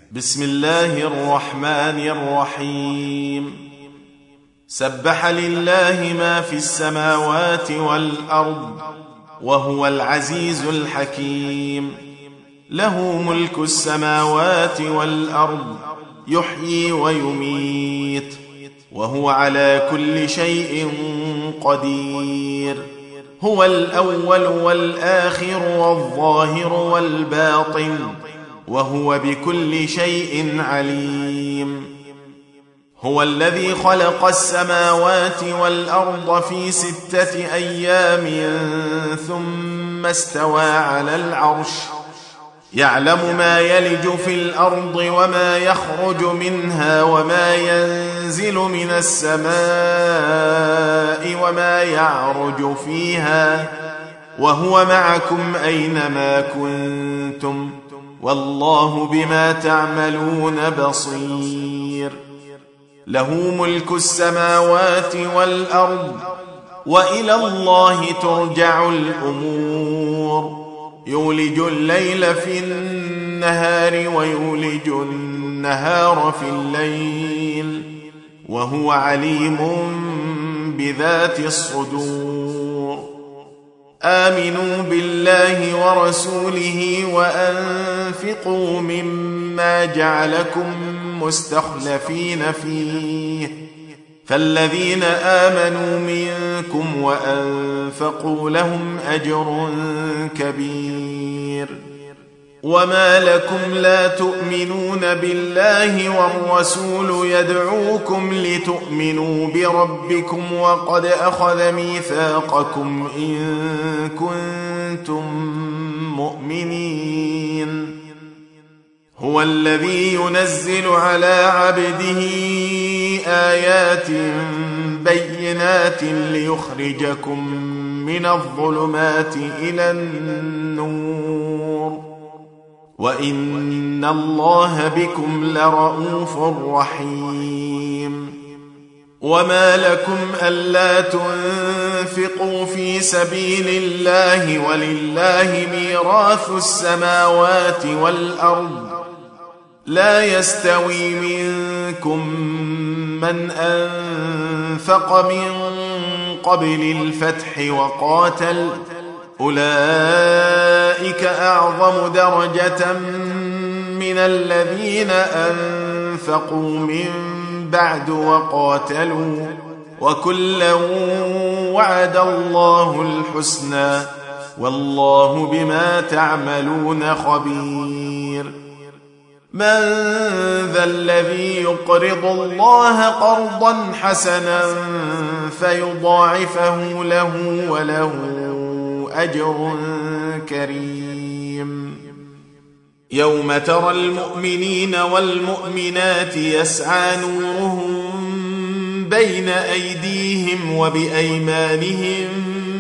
بسم الله الرحمن الرحيم سبح لله ما في السماوات والأرض وهو العزيز الحكيم له ملك السماوات والأرض يحيي ويميت وهو على كل شيء قدير هو الأول والآخر والظاهر والباطن وهو بكل شيء عليم هو الذي خلق السماوات والأرض في 6 أيام ثم استوى على العرش يعلم ما يلج في الأرض وما يخرج منها وما ينزل من السماء وما يعرج فيها وهو معكم أينما كنتم والله بما تعملون بصير له ملك السماوات والأرض وإلى الله ترجع الأمور يولج الليل في النهار ويولج النهار في الليل وهو عليم بذات الصدور آمنوا بالله ورسوله وأنفقوا مما جعلكم مستخلفين فيه فالذين آمنوا منكم وأنفقوا لهم أجر كبير وما لكم لا تؤمنون بالله والرسول يدعوكم لتؤمنوا بربكم وقد أخذ ميثاقكم إن كنتم مؤمنين هو الذي ينزل على عبده آيات بينات ليخرجكم من الظلمات إلى النور وإن الله بكم لرءوف رحيم وما لكم ألا تنفقوا في سبيل الله ولله ميراث السماوات والأرض لا يستوي منكم من أنفق من قبل الفتح وقاتل أولئك أعظم درجة من الذين أنفقوا من بعد وقاتلوا وكلا وعد الله الحسنى والله بما تعملون خبير من ذا الذي يقرض الله قرضا حسنا فيضاعفه له وله أجر كريم يوم ترى المؤمنين والمؤمنات يسعى نورهم بين أيديهم وبأيمانهم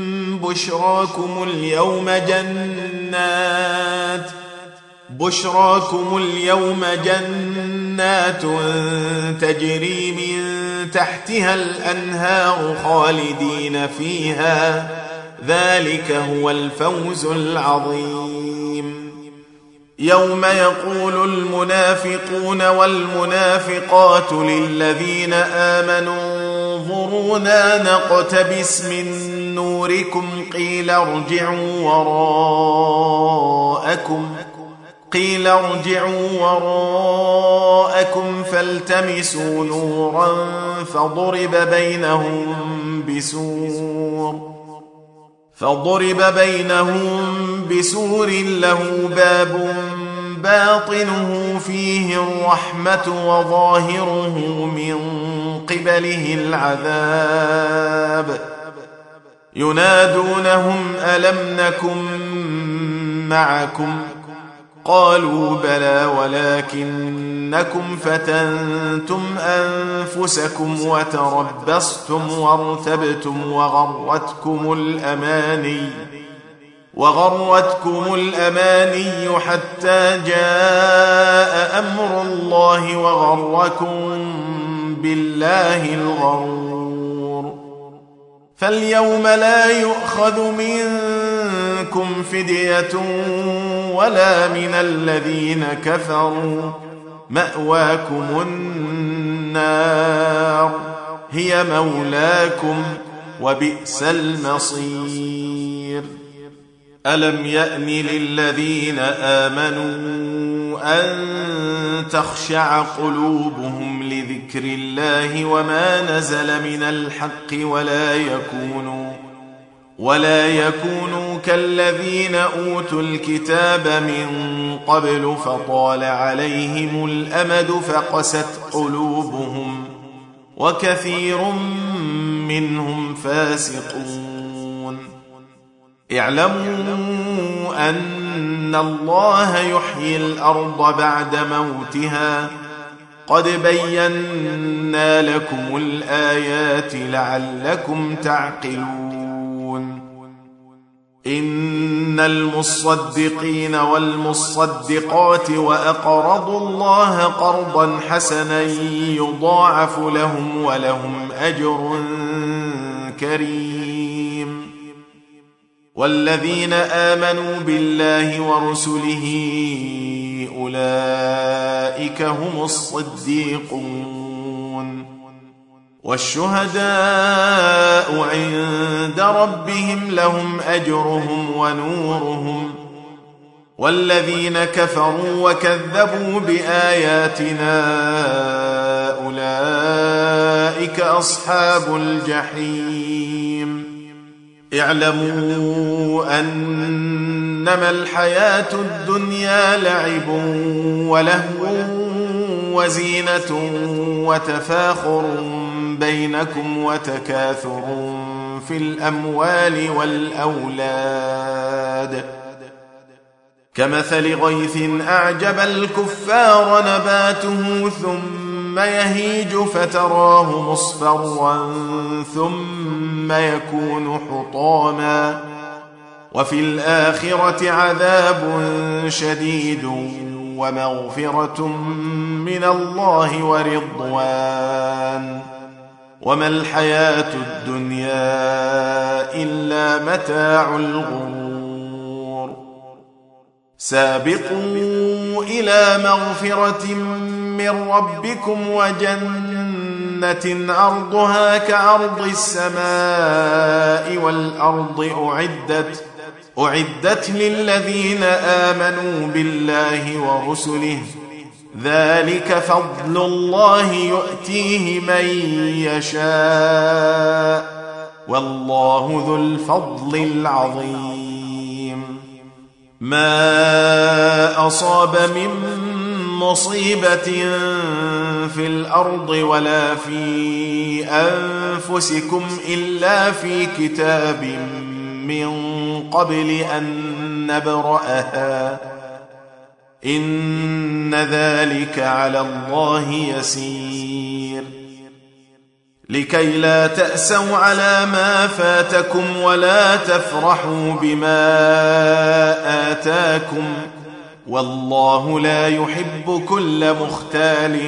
بشراكم اليوم جنات تجري من تحتها الأنهار خالدين فيها ذلك هو الفوز العظيم يوم يقول المنافقون والمنافقات للذين آمنوا انظرونا نقتبس من نوركم قيل ارجعوا وراءكم فالتمسوا نورا فضرب بينهم بسور له باب باطنه فيه الرحمة وظاهره من قبله العذاب ينادونهم ألم نكن معكم قالوا بلى ولكنكم فتنتم أنفسكم وتربصتم وارتبتم وغرتكم الأماني حتى جاء أمر الله وغركم بالله الغرور فاليوم لا يؤخذ منكم فدية ولا من الذين كفروا مأواكم النار هي مولاكم وبئس المصير. ألم يأن للذين آمنوا أن تخشع قلوبهم لذكر الله وما نزل من الحق ولا يكونوا كالذين أوتوا الكتاب من قبل فطال عليهم الأمد فقست قلوبهم وكثير منهم فاسقون. اعلموا أن الله يحيي الأرض بعد موتها قد بينا لكم الآيات لعلكم تعقلون. إن المصدقين والمصدقات وأقرضوا الله قرضا حسنا يضاعف لهم ولهم أجر كريم. والذين آمنوا بالله ورسله أولئك هم الصديقون. والشهداء عند ربهم لهم أجرهم ونورهم. والذين كفروا وكذبوا بآياتنا أولئك أصحاب الجحيم. اعلموا أنما الحياة الدنيا لعب ولهو وزينة وتفاخر بينكم وتكاثر في الأموال والأولاد كمثل غيث أعجب الكفار نباته ثم يهيج فتراه مصفرا ثم يكون حطاما وفي الآخرة عذاب شديد ومغفرة من الله ورضوان وما الحياة الدنيا إلا متاع الغرور. سابقوا إلى مغفرة من ربكم وجنة أرضها كأرض السماء والأرض أعدت للذين آمنوا بالله ورسله ذلك فضل الله يؤتيه من يشاء والله ذو الفضل العظيم. ما أصاب من مصيبة في الأرض ولا في أنفسكم إلا في كتاب من قبل أن نبرأها إن ذلك على الله يسير. لكي لا تأسوا على ما فاتكم ولا تفرحوا بما آتاكم والله لا يحب كل مختال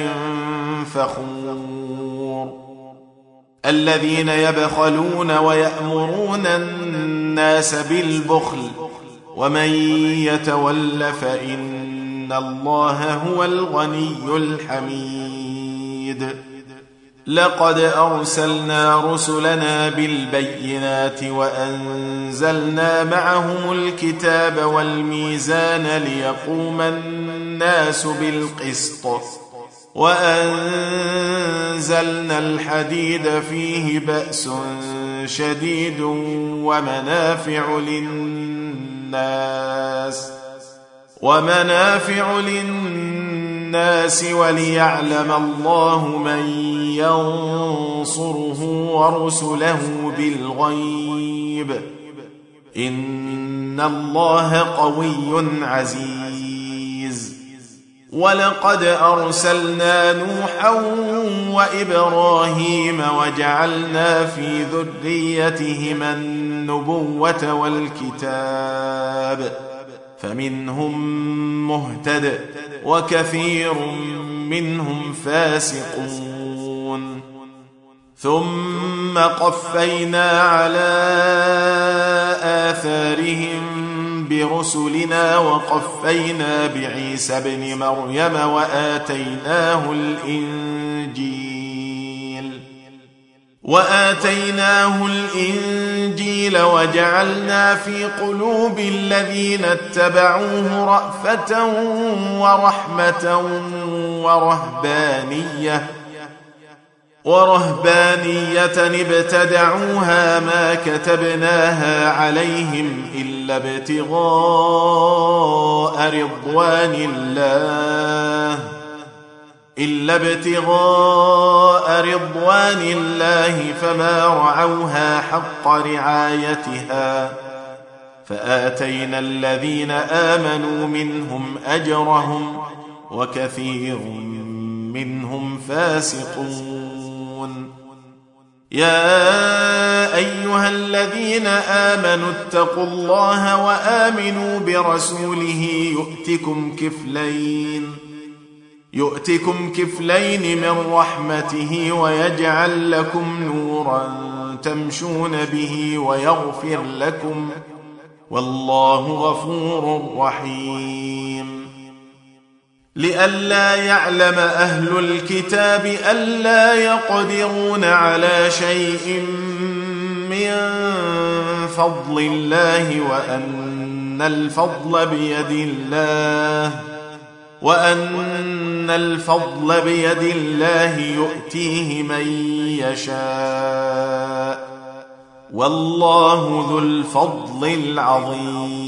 فخور. الذين يبخلون ويأمرون الناس بالبخل ومن يتول فإن الله هو الغني الحميد. لقد أرسلنا رسلنا بالبينات وأنزلنا معهم الكتاب والميزان ليقوم الناس بالقسط وأنزلنا الحديد فيه بأس شديد ومنافع للناس وليعلم الله من ينصره ورسله بالغيب إن الله قوي عزيز. ولقد أرسلنا نوحا وإبراهيم وجعلنا في ذريتهما النبوة والكتاب فمنهم مهتد وكثير منهم فاسقون. ثم قفينا على آثارهم برسلنا وقفينا بعيسى ابن مريم وآتيناه الإنجيل وجعلنا في قلوب الذين اتبعوه رأفة ورحمة ورهبانية ابتدعوها ما كتبناها عليهم إلا ابتغاء رضوان الله فما رعوها حق رعايتها فآتينا الذين آمنوا منهم أجرهم وكثير منهم فاسقون. يا أيها الذين آمنوا اتقوا الله وآمنوا برسوله يؤتكم كفلين من رحمته ويجعل لكم نورا تمشون به ويغفر لكم والله غفور رحيم. لئلا يعلم أهل الكتاب ألا يقدرون على شيء من فضل الله وأن الفضل بيد الله يؤتيه من يشاء والله ذو الفضل العظيم.